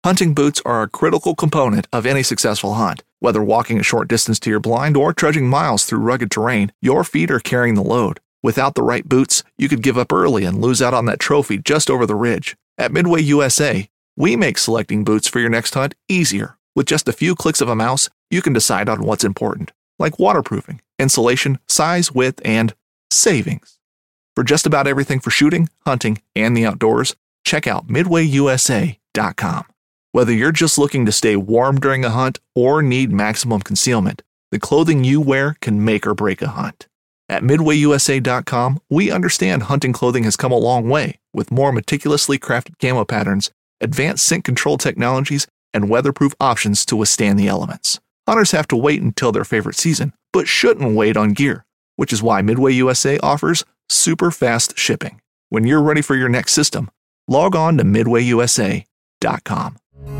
Hunting boots are a critical component of any successful hunt. Whether walking a short distance to your blind or trudging miles through rugged terrain, your feet are carrying the load. Without the right boots, you could give up early and lose out on that trophy just over the ridge. At Midway USA, we make selecting boots for your next hunt easier. With just a few clicks of a mouse, you can decide on what's important, like waterproofing, insulation, size, width, and savings. For just about everything for shooting, hunting, and the outdoors, check out MidwayUSA.com. Whether you're just looking to stay warm during a hunt or need maximum concealment, the clothing you wear can make or break a hunt. At MidwayUSA.com, we understand hunting clothing has come a long way with more meticulously crafted camo patterns, advanced scent control technologies, and weatherproof options to withstand the elements. Hunters have to wait until their favorite season, but shouldn't wait on gear, which is why Midway USA offers super fast shipping. When you're ready for your next system, log on to MidwayUSA.com.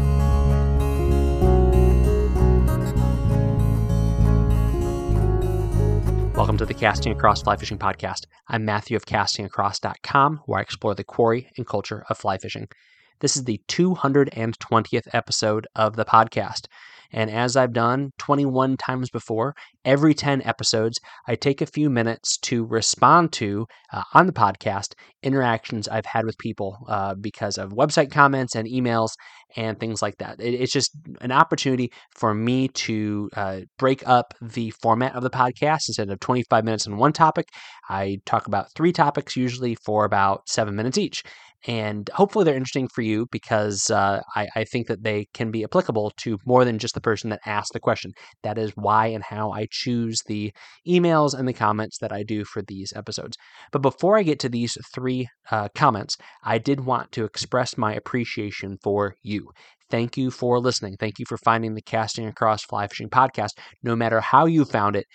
Welcome to the Casting Across Fly Fishing Podcast. I'm Matthew of CastingAcross.com, where I explore the quarry and culture of fly fishing. This is the 220th episode of the podcast. And as I've done 21 times before, every 10 episodes, I take a few minutes to respond to, on the podcast, interactions I've had with people because of website comments and emails and things like that. It's just an opportunity for me to break up the format of the podcast. Instead of 25 minutes on one topic, I talk about 3 topics, usually for about 7 minutes each. And hopefully they're interesting for you because I think that they can be applicable to more than just the person that asked the question. That is why and how I choose the emails and the comments that I do for these episodes. But before I get to these 3 comments, I did want to express my appreciation for you. Thank you for listening. Thank you for finding the Casting Across Fly Fishing Podcast. No matter how you found it,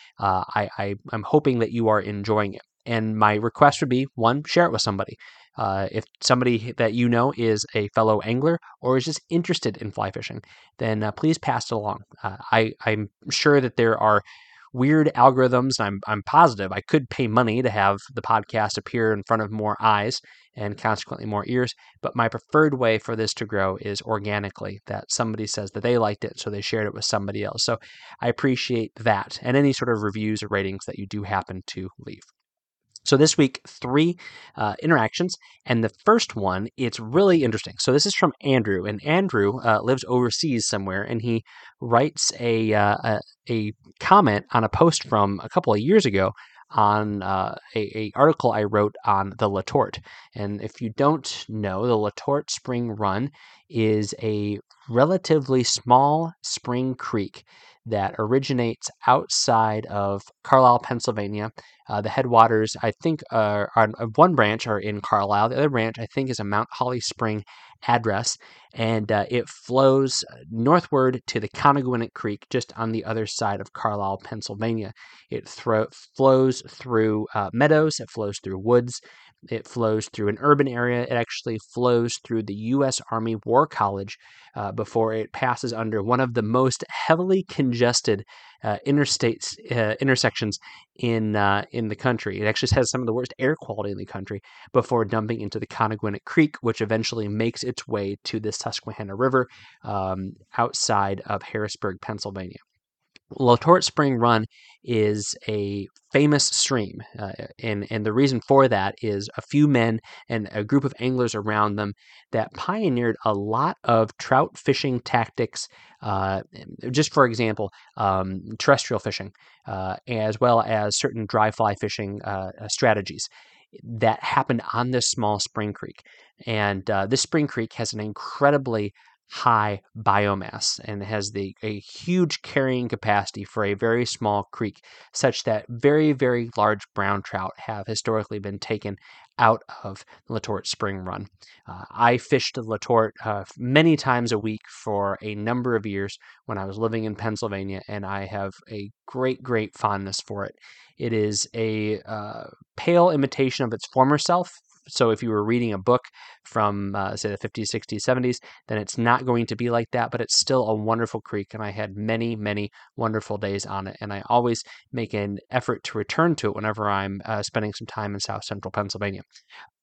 I'm hoping that you are enjoying it. And my request would be, 1, share it with somebody. If somebody that you know is a fellow angler or is just interested in fly fishing, then please pass it along. I'm sure that there are weird algorithms, and I'm positive I could pay money to have the podcast appear in front of more eyes and consequently more ears, but my preferred way for this to grow is organically, that somebody says that they liked it, so they shared it with somebody else. So I appreciate that, and any sort of reviews or ratings that you do happen to leave. So this week, 3 interactions, and the first one, it's really interesting. So this is from Andrew, and Andrew lives overseas somewhere, and he writes a comment on a post from a couple of years ago on a article I wrote on the Letort. And if you don't know, the Letort Spring Run is a relatively small spring creek that originates outside of Carlisle, Pennsylvania. The headwaters, I think, are one branch are in Carlisle. The other branch, I think, is a Mount Holly Spring address, and it flows northward to the Conagwinet Creek, just on the other side of Carlisle, Pennsylvania. It flows through meadows. It flows through woods. It flows through an urban area. It actually flows through the U.S. Army War College before it passes under one of the most heavily congested intersections in the country. It actually has some of the worst air quality in the country before dumping into the Conagwinet Creek, which eventually makes its way to the Susquehanna River outside of Harrisburg, Pennsylvania. Letort Spring Run is a famous stream, and the reason for that is a few men and a group of anglers around them that pioneered a lot of trout fishing tactics, just for example, terrestrial fishing, as well as certain dry fly fishing strategies that happened on this small spring creek. And this spring creek has an incredibly high biomass and has a huge carrying capacity for a very small creek, such that very, very large brown trout have historically been taken out of the Letort Spring Run. I fished the Letort many times a week for a number of years when I was living in Pennsylvania, and I have a great, great fondness for it. It is a pale imitation of its former self. So if you were reading a book from, say, the 50s, 60s, 70s, then it's not going to be like that, but it's still a wonderful creek, and I had many, many wonderful days on it, and I always make an effort to return to it whenever I'm spending some time in South Central Pennsylvania.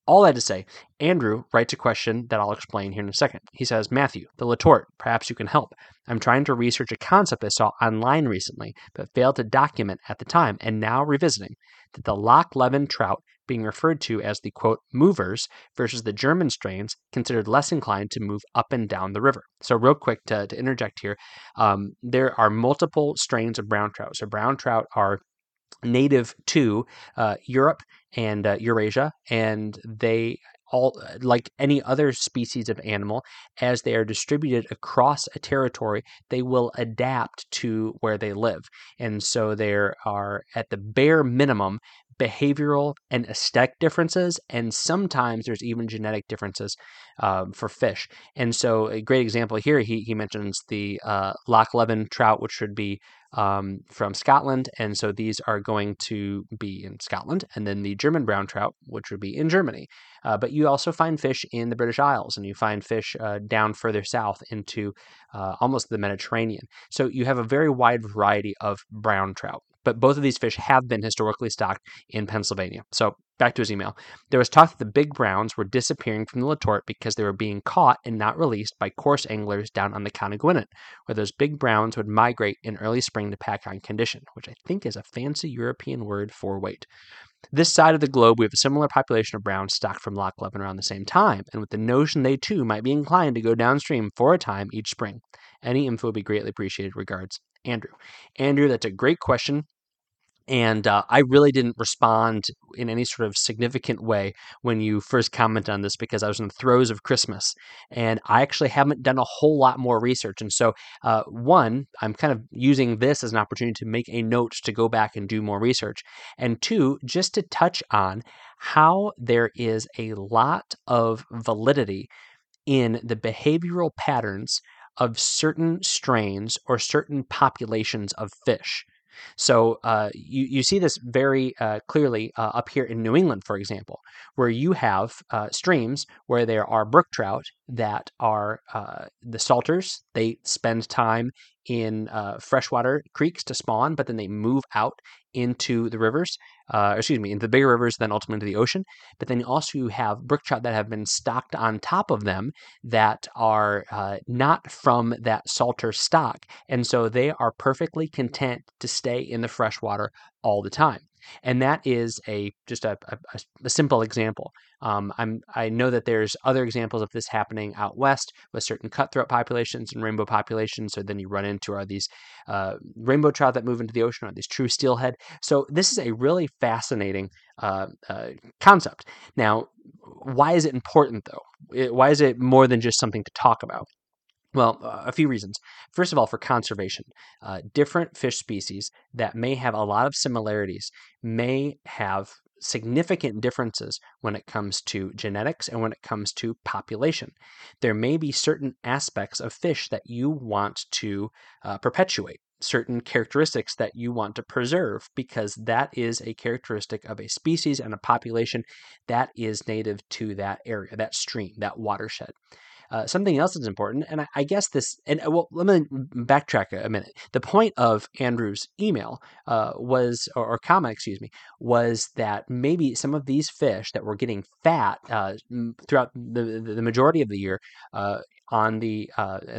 All that to say, Andrew writes a question that I'll explain here in a second. He says, Matthew, the Letort, perhaps you can help. I'm trying to research a concept I saw online recently, but failed to document at the time, and now revisiting, that the Loch Leven trout being referred to as the, quote, movers versus the German strains considered less inclined to move up and down the river. So real quick to interject here, there are multiple strains of brown trout. So brown trout are native to Europe and Eurasia, and they all, like any other species of animal, as they are distributed across a territory, they will adapt to where they live. And so there are, at the bare minimum, behavioral and aesthetic differences, and sometimes there's even genetic differences for fish. And so a great example here, he mentions the Loch Leven trout, which should be from Scotland, and so these are going to be in Scotland, and then the German brown trout, which would be in Germany. But you also find fish in the British Isles, and you find fish down further south into almost the Mediterranean. So you have a very wide variety of brown trout. But both of these fish have been historically stocked in Pennsylvania. So back to his email. There was talk that the big browns were disappearing from the Letort because they were being caught and not released by coarse anglers down on the Conagwinet, where those big browns would migrate in early spring to pack on condition, which I think is a fancy European word for weight. This side of the globe, we have a similar population of browns stocked from Loch Leven around the same time, and with the notion they too might be inclined to go downstream for a time each spring. Any info would be greatly appreciated. Regards, Andrew. Andrew, that's a great question. And I really didn't respond in any sort of significant way when you first commented on this because I was in the throes of Christmas. And I actually haven't done a whole lot more research. And so, one, I'm kind of using this as an opportunity to make a note to go back and do more research. And two, just to touch on how there is a lot of validity in the behavioral patterns of certain strains or certain populations of fish. So you see this very clearly up here in New England, for example, where you have streams where there are brook trout that are the salters. They spend time in freshwater creeks to spawn, but then they move out into the rivers, into the bigger rivers, then ultimately to the ocean. But then you also have brook trout that have been stocked on top of them that are not from that salter stock. And so they are perfectly content to stay in the freshwater all the time. And that is just a simple example. I know that there's other examples of this happening out west with certain cutthroat populations and rainbow populations. So then you run into are these rainbow trout that move into the ocean, or these true steelhead. So this is a really fascinating concept. Now, why is it important though? Why is it more than just something to talk about? Well, a few reasons. First of all, for conservation, different fish species that may have a lot of similarities may have significant differences when it comes to genetics and when it comes to population. There may be certain aspects of fish that you want to perpetuate, certain characteristics that you want to preserve, because that is a characteristic of a species and a population that is native to that area, that stream, that watershed. Something else that's important, and I guess this, and well, let me backtrack a minute. The point of Andrew's email or comment, was that maybe some of these fish that were getting fat throughout the majority of the year on the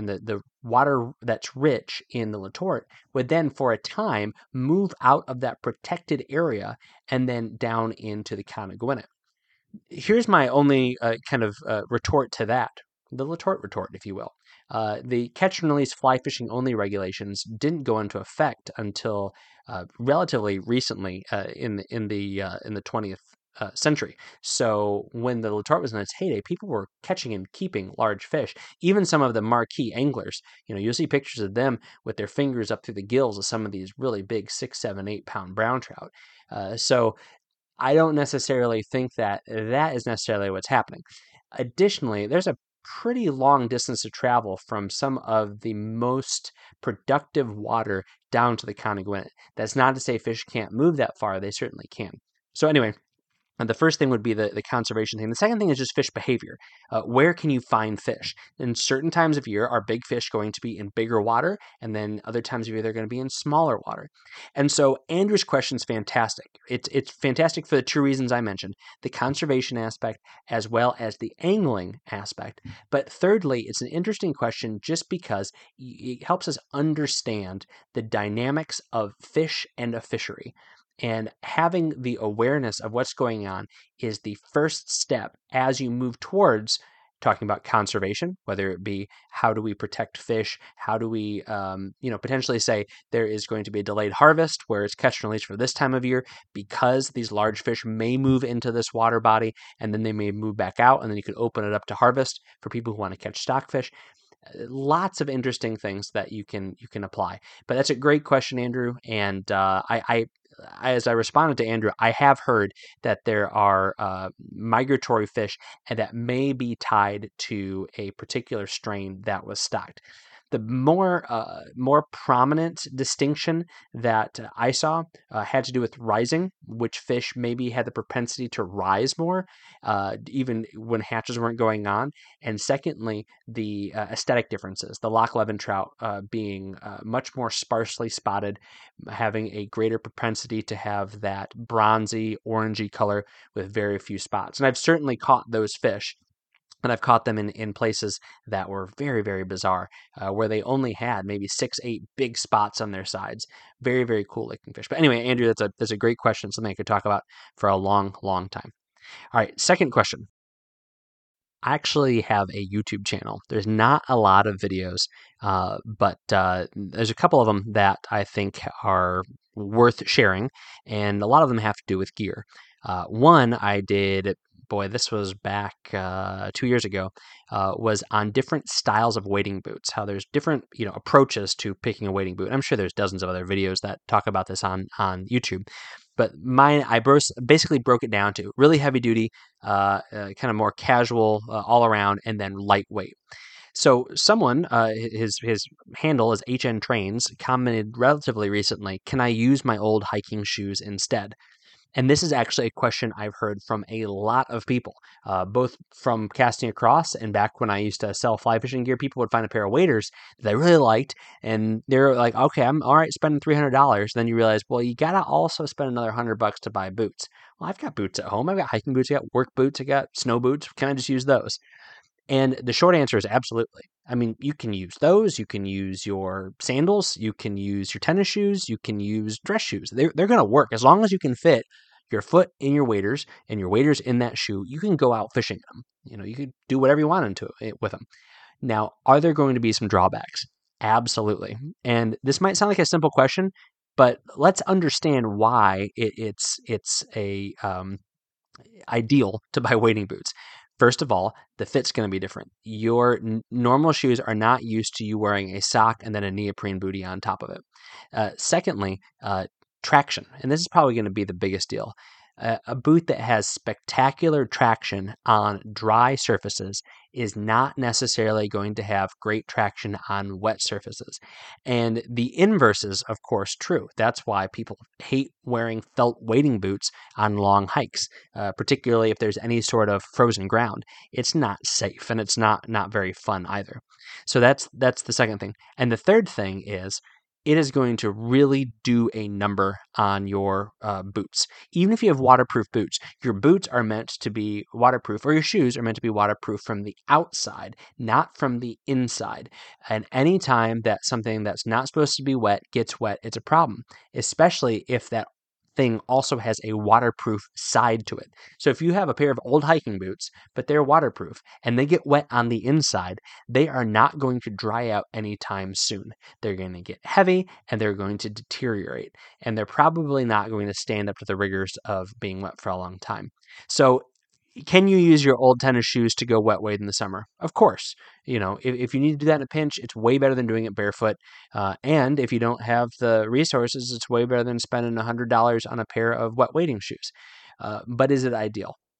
water that's rich in the Letort would then, for a time, move out of that protected area and then down into the Conagwinet. Here's my only kind of retort to that. The Letort retort, if you will. The catch and release fly fishing only regulations didn't go into effect until relatively recently in the 20th century. So when the Letort was in its heyday, people were catching and keeping large fish. Even some of the marquee anglers, you'll see pictures of them with their fingers up through the gills of some of these really big 6, 7, 8 pound brown trout. So I don't necessarily think that is necessarily what's happening. Additionally, there's a pretty long distance to travel from some of the most productive water down to the Conagwinet. That's not to say fish can't move that far. They certainly can. So anyway, And the first thing would be the conservation thing. The second thing is just fish behavior. Where can you find fish? In certain times of year, are big fish going to be in bigger water, and then other times of year they're going to be in smaller water. And so Andrew's question is fantastic. It's fantastic for the two reasons I mentioned: the conservation aspect as well as the angling aspect. But thirdly, it's an interesting question just because it helps us understand the dynamics of fish and a fishery. And having the awareness of what's going on is the first step as you move towards talking about conservation, whether it be how do we protect fish, how do we, potentially say there is going to be a delayed harvest where it's catch and release for this time of year because these large fish may move into this water body and then they may move back out, and then you can open it up to harvest for people who want to catch stockfish. Lots of interesting things that you can apply. But that's a great question, Andrew. And I as I responded to Andrew, I have heard that there are migratory fish and that may be tied to a particular strain that was stocked. The more prominent distinction that I saw had to do with rising, which fish maybe had the propensity to rise more, even when hatches weren't going on. And secondly, the aesthetic differences, the Loch Levin trout being much more sparsely spotted, having a greater propensity to have that bronzy, orangey color with very few spots. And I've certainly caught those fish. And I've caught them in places that were very, very bizarre, where they only had maybe 6, 8 big spots on their sides. Very, very cool looking fish. But anyway, Andrew, that's a great question, something I could talk about for a long, long time. All right, second question. I actually have a YouTube channel. There's not a lot of videos, but there's a couple of them that I think are worth sharing, and a lot of them have to do with gear. One I did, boy, this was back 2 years ago, was on different styles of wading boots, how there's different approaches to picking a wading boot. I'm sure there's dozens of other videos that talk about this on YouTube. But mine, I basically broke it down to really heavy duty, kind of more casual all around, and then lightweight. So someone, his handle is HN Trains, commented relatively recently, can I use my old hiking shoes instead? And this is actually a question I've heard from a lot of people, both from Casting Across and back when I used to sell fly fishing gear. People would find a pair of waders that they really liked, and they're like, okay, I'm all right spending $300. Then you realize, well, you got to also spend another $100 to buy boots. Well, I've got boots at home. I've got hiking boots. I got work boots. I got snow boots. Can I just use those? And the short answer is absolutely. I mean, you can use those. You can use your sandals. You can use your tennis shoes. You can use dress shoes. They're going to work as long as you can fit your foot in your waders and your waders in that shoe. You can go out fishing them. You could do whatever you want into it with them. Now, are there going to be some drawbacks? Absolutely. And this might sound like a simple question, but let's understand why it's a ideal to buy wading boots. First of all, the fit's going to be different. Your normal shoes are not used to you wearing a sock and then a neoprene bootie on top of it. Secondly, traction, and this is probably going to be the biggest deal. A boot that has spectacular traction on dry surfaces is not necessarily going to have great traction on wet surfaces. And the inverse is, of course, true. That's why people hate wearing felt wading boots on long hikes, particularly if there's any sort of frozen ground. It's not safe, and it's not very fun either. So that's the second thing. And the third thing is, it is going to really do a number on your boots. Even if you have waterproof boots, your boots are meant to be waterproof, or your shoes are meant to be waterproof from the outside, not from the inside. And anytime that something that's not supposed to be wet gets wet, it's a problem, especially if that thing also has a waterproof side to it. So if you have a pair of old hiking boots, but they're waterproof and they get wet on the inside, they are not going to dry out anytime soon. They're going to get heavy and they're going to deteriorate, and they're probably not going to stand up to the rigors of being wet for a long time. So can you use your old tennis shoes to go wet wade in the summer? Of course. If you need to do that in a pinch, it's way better than doing it barefoot. And if you don't have the resources, it's way better than spending $100 on a pair of wet wading shoes. But is it ideal?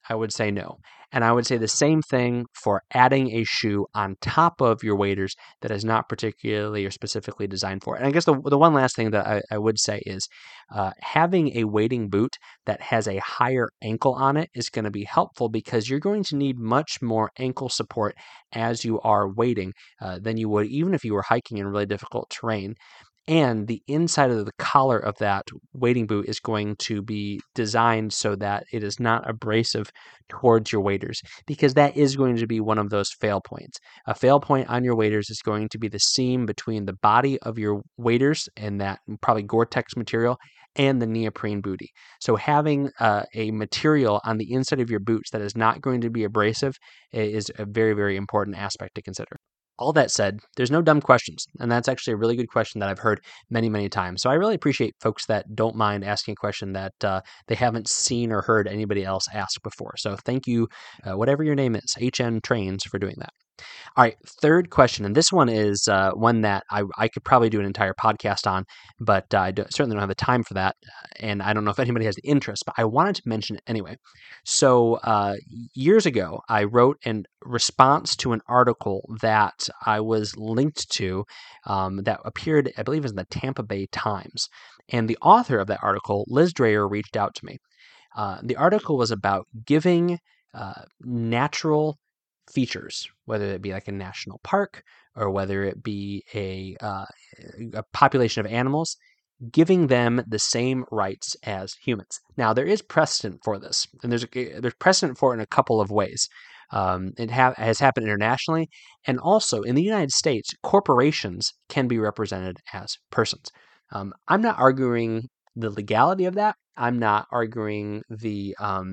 I would say no. And I would say the same thing for adding a shoe on top of your waders that is not particularly or specifically designed for it. And I guess the one last thing that I would say is having a wading boot that has a higher ankle on it is going to be helpful because you're going to need much more ankle support as you are wading than you would even if you were hiking in really difficult terrain. And the inside of the collar of that wading boot is going to be designed so that it is not abrasive towards your waders, because that is going to be one of those fail points. A fail point on your waders is going to be the seam between the body of your waders and that probably Gore-Tex material and the neoprene bootie. So having a material on the inside of your boots that is not going to be abrasive is a very, very important aspect to consider. All that said, there's no dumb questions, and that's actually a really good question that I've heard many, many times. So I really appreciate folks that don't mind asking a question that they haven't seen or heard anybody else ask before. So thank you, whatever your name is, HN Trains, for doing that. All right, third question, and this one is one that I could probably do an entire podcast on, but certainly don't have the time for that, and I don't know if anybody has the interest, but I wanted to mention it anyway. So years ago, I wrote in response to an article that I was linked to that appeared, I believe, in the Tampa Bay Times, and the author of that article, Liz Dreyer, reached out to me. The article was about giving natural features, whether it be like a national park or whether it be a population of animals, giving them the same rights as humans. Now, there is precedent for this, and there's precedent for it in a couple of ways. It has happened internationally, and also in the United States, corporations can be represented as persons. I'm not arguing the legality of that. I'm not arguing the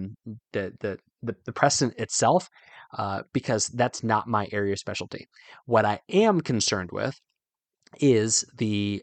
precedent itself because that's not my area of specialty. What I am concerned with is the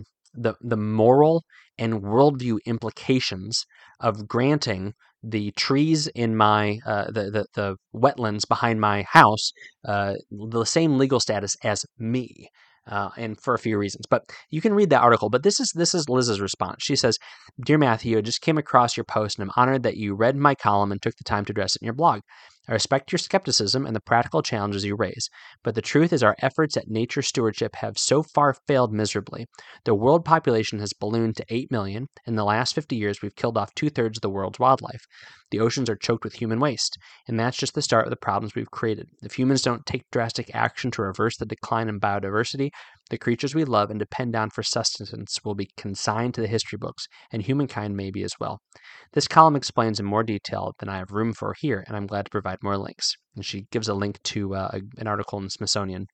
moral and worldview implications of granting the trees in my the wetlands behind my house the same legal status as me. And for a few reasons, but you can read that article. But this is Liz's response. She says, "Dear Matthew, I just came across your post, and I'm honored that you read my column and took the time to address it in your blog. I respect your skepticism and the practical challenges you raise, but the truth is our efforts at nature stewardship have so far failed miserably. The world population has ballooned to 8 million. In the last 50 years, we've killed off 2/3 of the world's wildlife. The oceans are choked with human waste, and that's just the start of the problems we've created. If humans don't take drastic action to reverse the decline in biodiversity, the creatures we love and depend on for sustenance will be consigned to the history books, and humankind may be as well. This column explains in more detail than I have room for here, and I'm glad to provide more links." And she gives a link to an article in the Smithsonian.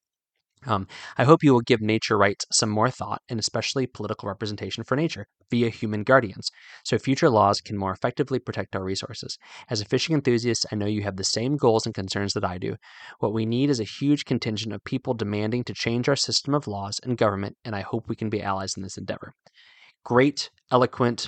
"I hope you will give nature rights some more thought, and especially political representation for nature via human guardians, so future laws can more effectively protect our resources. As a fishing enthusiast, I know you have the same goals and concerns that I do. What we need is a huge contingent of people demanding to change our system of laws and government, and I hope we can be allies in this endeavor." Great, eloquent,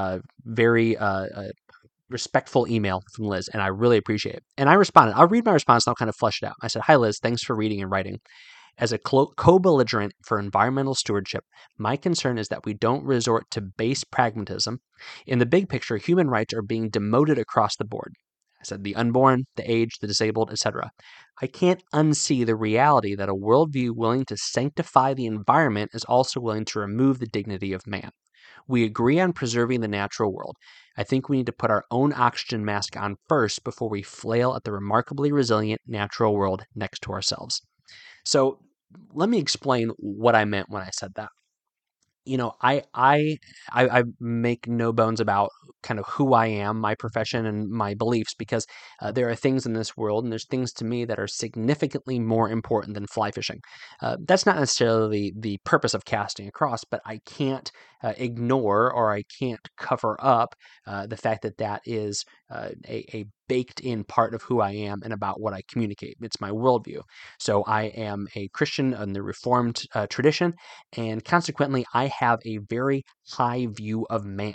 very respectful email from Liz, and I really appreciate it. And I responded. I'll read my response and I'll kind of flesh it out. I said, "Hi, Liz. Thanks for reading and writing. As a co-belligerent for environmental stewardship, my concern is that we don't resort to base pragmatism. In the big picture, human rights are being demoted across the board." I said, "the unborn, the aged, the disabled, etc. I can't unsee the reality that a worldview willing to sanctify the environment is also willing to remove the dignity of man. We agree on preserving the natural world. I think we need to put our own oxygen mask on first before we flail at the remarkably resilient natural world next to ourselves." So let me explain what I meant when I said that. You know, I make no bones about kind of who I am, my profession, and my beliefs, because there are things in this world, and there's things to me that are significantly more important than fly fishing. That's not necessarily the purpose of Casting Across, but I can't ignore or I can't cover up the fact that that is a baked-in part of who I am and about what I communicate. It's my worldview. So I am a Christian in the Reformed tradition, and consequently, I have a very high view of man.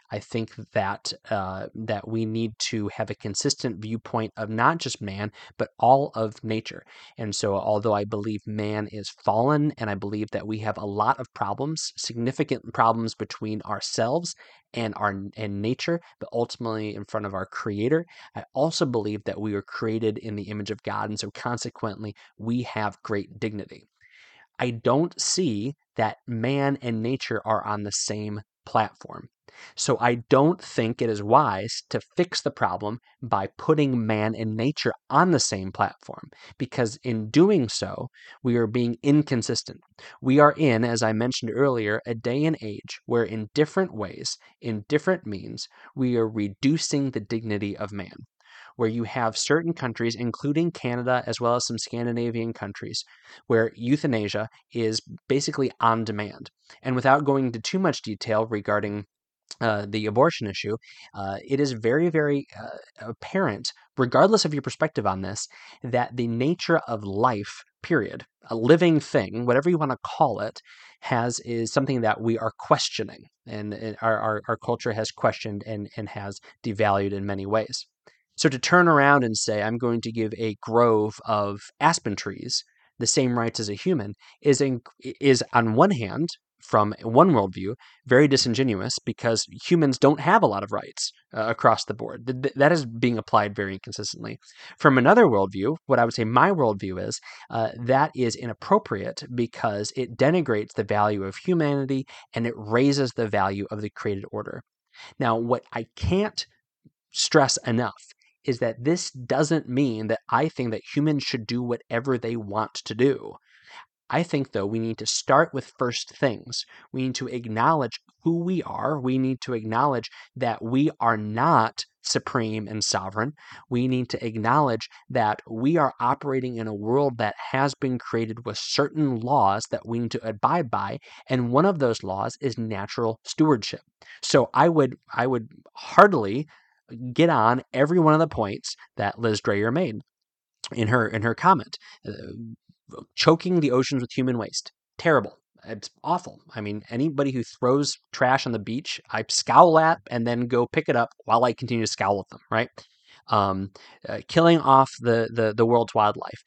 I think that that we need to have a consistent viewpoint of not just man, but all of nature. And so, although I believe man is fallen, and I believe that we have a lot of problems, significant problems between ourselves and nature, but ultimately in front of our Creator, I also believe that we were created in the image of God, and so consequently, we have great dignity. I don't see that man and nature are on the same platform. So I don't think it is wise to fix the problem by putting man and nature on the same platform, because in doing so, we are being inconsistent. We are in, as I mentioned earlier, a day and age where in different ways, in different means, we are reducing the dignity of man, where you have certain countries, including Canada as well as some Scandinavian countries, where euthanasia is basically on demand. And without going into too much detail regarding the abortion issue, it is very, very apparent, regardless of your perspective on this, that the nature of life, period, a living thing, whatever you want to call it, is something that we are questioning, and our culture has questioned and has devalued in many ways. So to turn around and say, I'm going to give a grove of aspen trees the same rights as a human is on one hand, from one worldview, very disingenuous, because humans don't have a lot of rights across the board. That is being applied very inconsistently. From another worldview, what I would say my worldview is, that is inappropriate because it denigrates the value of humanity and it raises the value of the created order. Now, what I can't stress enough is that this doesn't mean that I think that humans should do whatever they want to do. I think, though, we need to start with first things. We need to acknowledge who we are. We need to acknowledge that we are not supreme and sovereign. We need to acknowledge that we are operating in a world that has been created with certain laws that we need to abide by, and one of those laws is natural stewardship. So I would heartily get on every one of the points that Liz Dreyer made in her comment. Choking the oceans with human waste. Terrible. It's awful. I mean, anybody who throws trash on the beach, I scowl at and then go pick it up while I continue to scowl at them, right? Killing off the world's wildlife.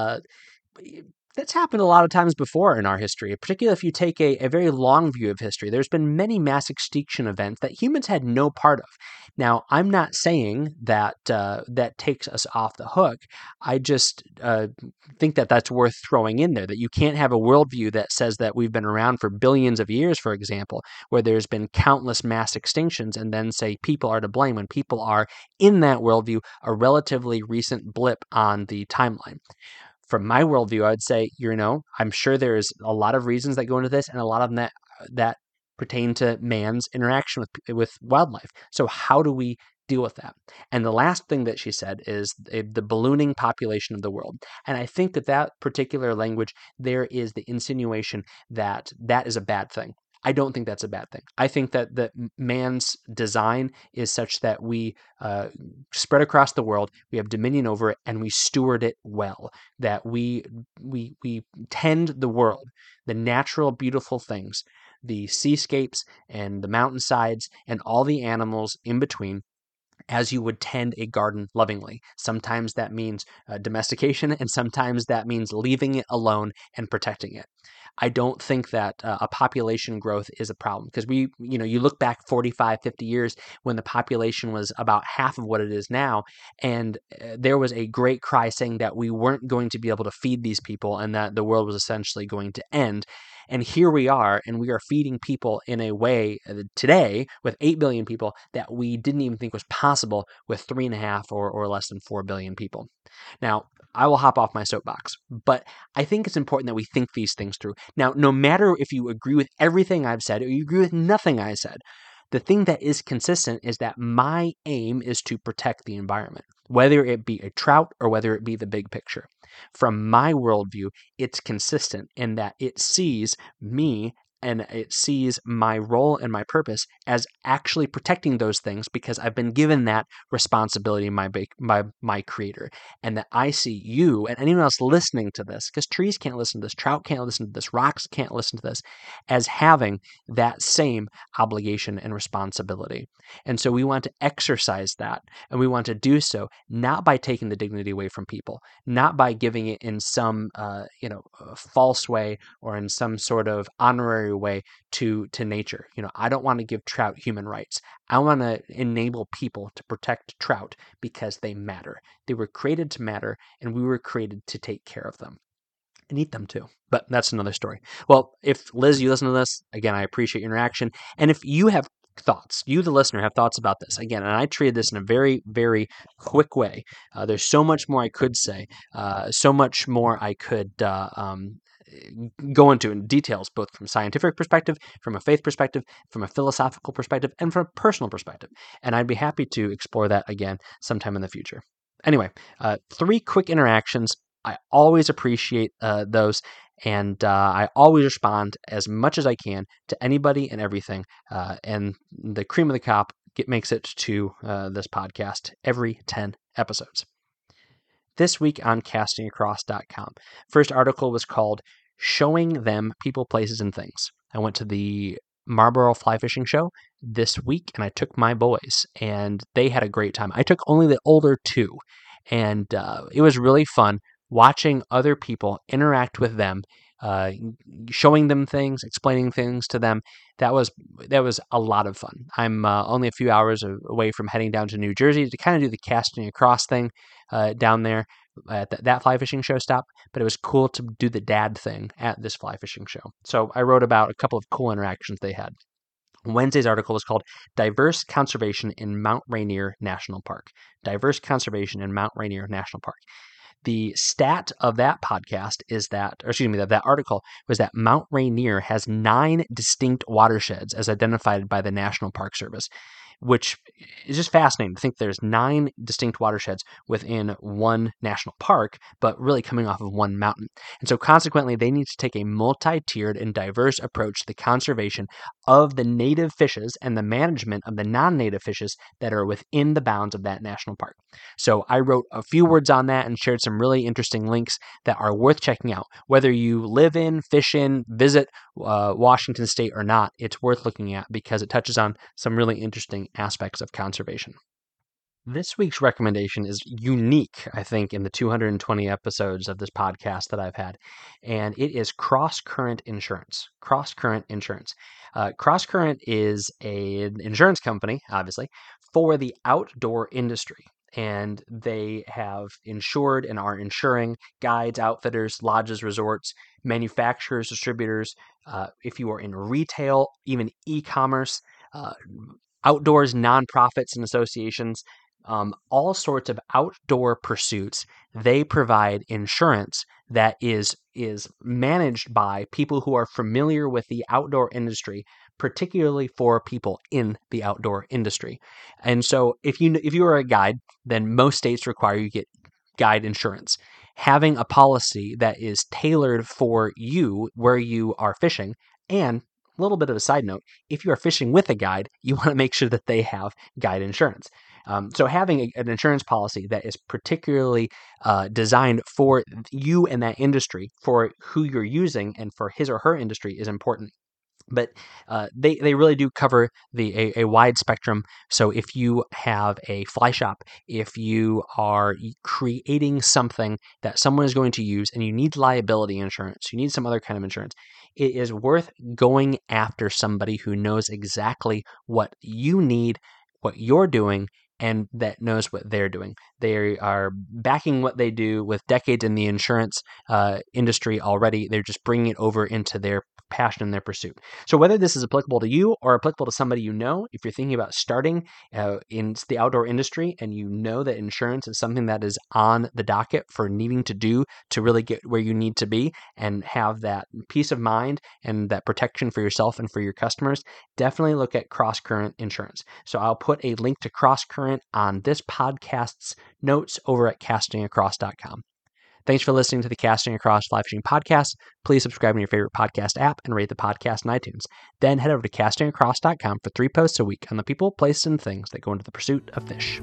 That's happened a lot of times before in our history, particularly if you take a very long view of history. There's been many mass extinction events that humans had no part of. Now, I'm not saying that that takes us off the hook. I just think that that's worth throwing in there, that you can't have a worldview that says that we've been around for billions of years, for example, where there's been countless mass extinctions, and then say people are to blame when people are, in that worldview, a relatively recent blip on the timeline. From my worldview, I would say, I'm sure there's a lot of reasons that go into this, and a lot of them that pertain to man's interaction with wildlife. So how do we deal with that? And the last thing that she said is the ballooning population of the world. And I think that particular language, there is the insinuation that that is a bad thing. I don't think that's a bad thing. I think that man's design is such that we spread across the world, we have dominion over it, and we steward it well. That we tend the world, the natural, beautiful things, the seascapes and the mountainsides and all the animals in between, as you would tend a garden lovingly. Sometimes that means domestication, and sometimes that means leaving it alone and protecting it. I don't think that a population growth is a problem, because you look back 45, 50 years when the population was about half of what it is now, and there was a great cry saying that we weren't going to be able to feed these people and that the world was essentially going to end. And here we are, and we are feeding people in a way today with 8 billion people that we didn't even think was possible with 3.5 or less than 4 billion people. Now, I will hop off my soapbox, but I think it's important that we think these things through. Now, no matter if you agree with everything I've said or you agree with nothing I said, the thing that is consistent is that my aim is to protect the environment, whether it be a trout or whether it be the big picture. From my worldview, it's consistent in that it sees me and it sees my role and my purpose as actually protecting those things because I've been given that responsibility by my creator. And that I see you and anyone else listening to this, because trees can't listen to this, trout can't listen to this, rocks can't listen to this, as having that same obligation and responsibility. And so we want to exercise that, and we want to do so not by taking the dignity away from people, not by giving it in some false way or in some sort of honorary way to nature. I don't want to give trout human rights. I want to enable people to protect trout because they matter. They were created to matter, and we were created to take care of them and eat them too. But that's another story. Well, if Liz, you listen to this, again, I appreciate your interaction. And if you have thoughts, you, the listener, have thoughts about this, again, and I treated this in a very, very quick way. There's so much more I could say, so much more I could go into in details, both from a scientific perspective, from a faith perspective, from a philosophical perspective, and from a personal perspective. And I'd be happy to explore that again sometime in the future. Anyway, 3 quick interactions. I always appreciate those, and I always respond as much as I can to anybody and everything. And the cream of the crop makes it to this podcast every 10 episodes. This week on castingacross.com, first article was called Showing Them People, Places, and Things. I went to the Marlboro Fly Fishing Show this week, and I took my boys, and they had a great time. I took only the older 2, and it was really fun watching other people interact with them, showing them things, explaining things to them. That was a lot of fun. I'm only a few hours away from heading down to New Jersey to kind of do the casting across thing down there at that fly fishing show stop, but it was cool to do the dad thing at this fly fishing show. So I wrote about a couple of cool interactions they had. Wednesday's article was called Diverse Conservation in Mount Rainier National Park. Diverse Conservation in Mount Rainier National Park. The stat of that podcast is that article was that Mount Rainier has 9 distinct watersheds as identified by the National Park Service, which is just fascinating to think there's 9 distinct watersheds within one national park, but really coming off of one mountain. And so consequently, they need to take a multi-tiered and diverse approach to the conservation of the native fishes and the management of the non-native fishes that are within the bounds of that national park. So I wrote a few words on that and shared some really interesting links that are worth checking out. Whether you live in, fish in, visit Washington State or not, it's worth looking at because it touches on some really interesting aspects of conservation. This week's recommendation is unique, I think, in the 220 episodes of this podcast that I've had, and it is Cross Current Insurance. Cross Current Insurance. Cross Current is an insurance company, obviously, for the outdoor industry. And they have insured and are insuring guides, outfitters, lodges, resorts, manufacturers, distributors. If you are in retail, even e-commerce, outdoors, nonprofits and associations, all sorts of outdoor pursuits, they provide insurance that is managed by people who are familiar with the outdoor industry, particularly for people in the outdoor industry. And so if you are a guide, then most states require you get guide insurance. Having a policy that is tailored for you where you are fishing, and a little bit of a side note, if you are fishing with a guide, you want to make sure that they have guide insurance. So having an insurance policy that is particularly designed for you and that industry, for who you're using and for his or her industry is important. But they really do cover a wide spectrum. So if you have a fly shop, if you are creating something that someone is going to use and you need liability insurance, you need some other kind of insurance, it is worth going after somebody who knows exactly what you need, what you're doing, and that knows what they're doing. They are backing what they do with decades in the insurance industry already. They're just bringing it over into their passion and their pursuit. So whether this is applicable to you or applicable to somebody you know, if you're thinking about starting in the outdoor industry and you know that insurance is something that is on the docket for needing to do to really get where you need to be and have that peace of mind and that protection for yourself and for your customers, definitely look at Cross Current Insurance. So I'll put a link to Cross Current on this podcast's notes over at castingacross.com. Thanks for listening to the Casting Across Fly Fishing podcast. Please subscribe in your favorite podcast app and rate the podcast in iTunes. Then head over to castingacross.com for 3 posts a week on the people, places, and things that go into the pursuit of fish.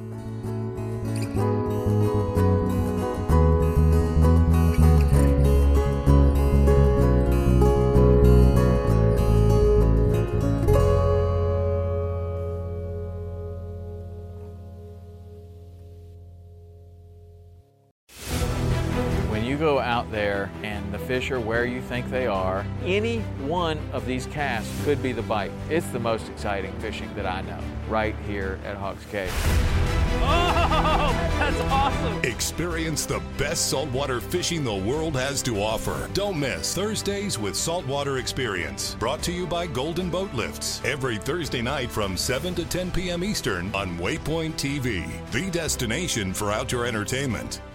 You go out there and the fish are where you think they are. Any one of these casts could be the bite. It's the most exciting fishing that I know, right here at Hawks Cave. Oh, that's awesome! Experience the best saltwater fishing the world has to offer. Don't miss Thursdays with Saltwater Experience, brought to you by Golden Boat Lifts, every Thursday night from 7 to 10 p.m. Eastern on Waypoint TV, the destination for outdoor entertainment.